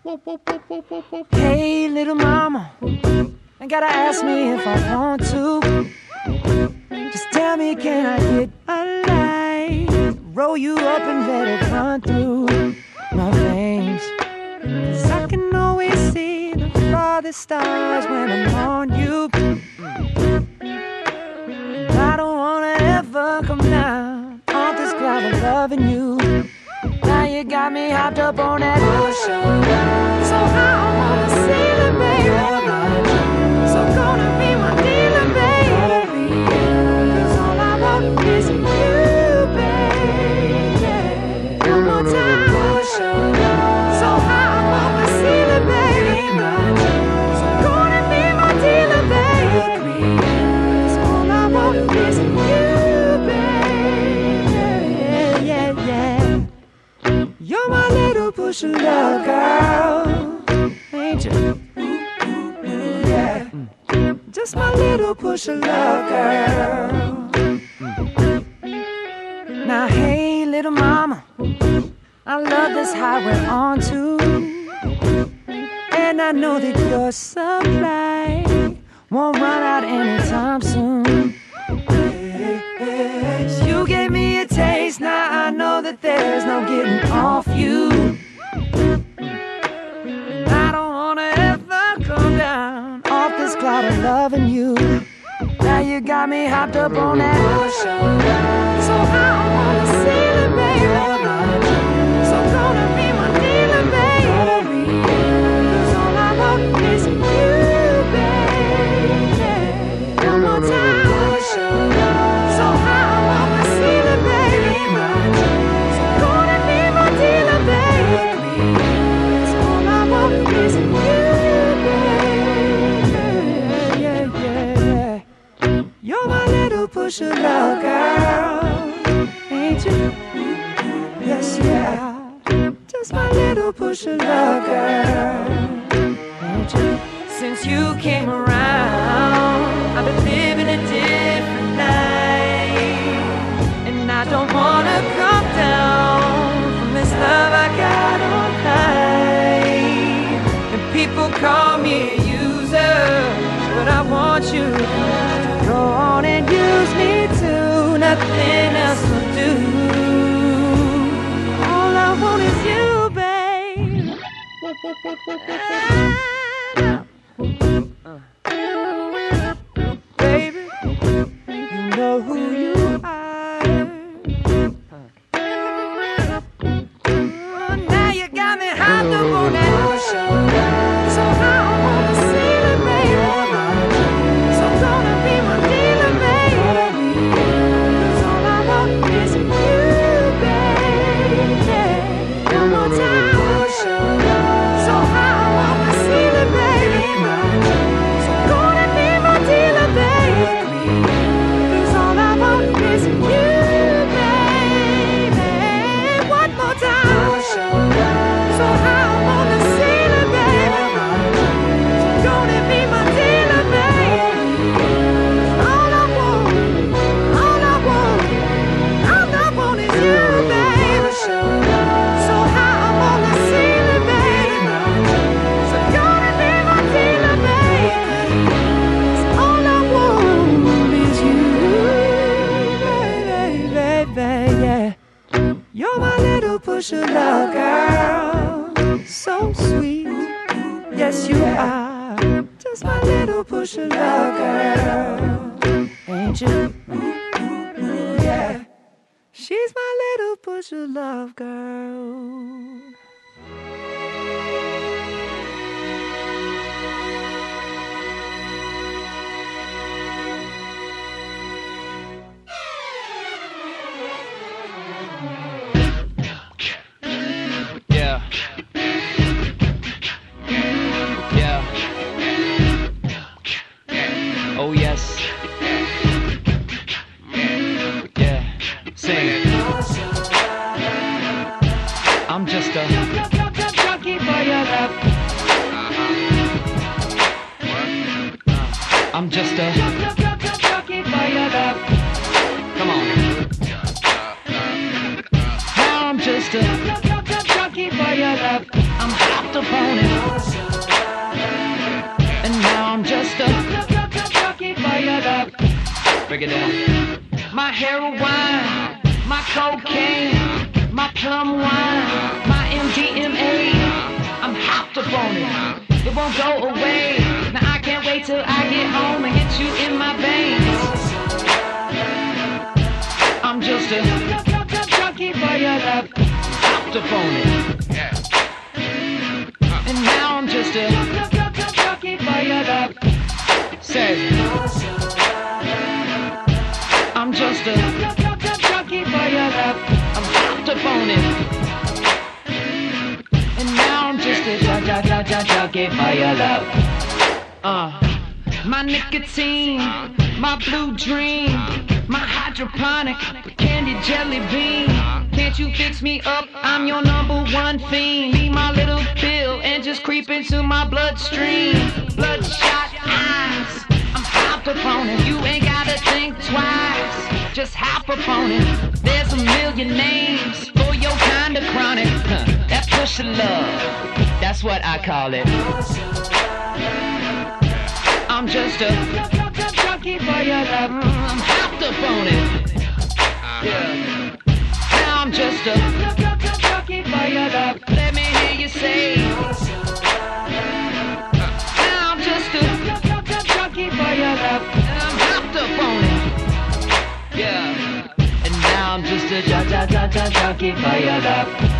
Hey, little mama, you gotta ask me if I want to. Just tell me, can I get a light? Roll you up and let it run through my veins. 'Cause I can always see the farthest stars when I'm on you. I don't wanna ever come down off this cloud of loving you. Now you got me hopped up on that ocean, so I wanna sail it, baby. So gonna be my dealer, baby. 'Cause all I want is you, baby. One more time, so I wanna sail it, baby. So gonna be my dealer, baby. 'Cause all I want is you, baby. Yeah, yeah. You're my little push of love, girl, ain't you? Yeah, just my little push of love, girl. Now, hey, little mama, I love this highway on too, and I know that your supply won't run out anytime soon. You gave me a taste, now I know that there's no getting off you. I don't wanna ever come down off this cloud of loving you. Now you got me hopped up on that ocean, so I wanna sail it, baby. So gonna be my dealer, baby. 'Cause all I want is you, baby. One more time, so I wanna sail it, baby. So gonna be my dealer, baby. 'Cause all I want is you, baby. Yeah, yeah, yeah. You're my little push of love, girl, ain't you? Yes, yeah. Just my little push of love, girl, ain't you? Since you came around, I've been living a different life, and I don't wanna come down from this love I got on high. And people call me a user, but I want you to go on and use me too. Nothing else will do. All I want is you, babe. Baby, you know who you are. Now you got me hopped up on that ocean, so I wanna sail it, baby. So gonna be my dealer, baby. 'Cause all I want is you, baby. One more time, so I wanna sail it, baby. So gonna be my dealer, baby. 'Cause all I want is you, baby. One more time, so I wanna sail it, baby. So gonna be my dealer, baby. All I want is you, baby. So I wanna sail it, baby. So gonna be my dealer, baby. All I want is you, baby, yeah. You're my little push of love, girl, so sweet. Yes, you are. Just my little push of love, girl, ain't you? Yeah. She's my little push of love, girl. Yeah. Yeah. Oh yes. Yeah. Sing it. I'm just a junkie for your love. I'm just a junkie for your love. Come on. Now I'm just a junkie for your love. I'm hopped upon it. break it down. My heroin, my cocaine, my plum wine, my MDMA. I'm hopped up on it. It won't go away. Now I can't wait till I get home and get you in my veins. I'm just a junkie for your love. Hopped up on it. And now I'm just a junkie for your love. Say, I'm just a junkie for your love. I'm hopped up on it. And now I'm just a junkie for your love. My nicotine, my blue dream, my hydroponic candy jelly bean. Can't you fix me up? I'm your number one fiend. Be my little pill and just creep into my bloodstream. Bloodshot eyes, I'm hopped up on it. You ain't gotta think twice, just hop up on it. There's a million names for your kind of chronic. That push of love, that's what I call it. I'm just a junkie for your love. I'm hopped up on it. Yeah. Now I'm just a junkie for your love. Let me hear you say. Now I'm just a junkie for your love. And I'm hopped up on it. Yeah. And now I'm just a junkie for your love.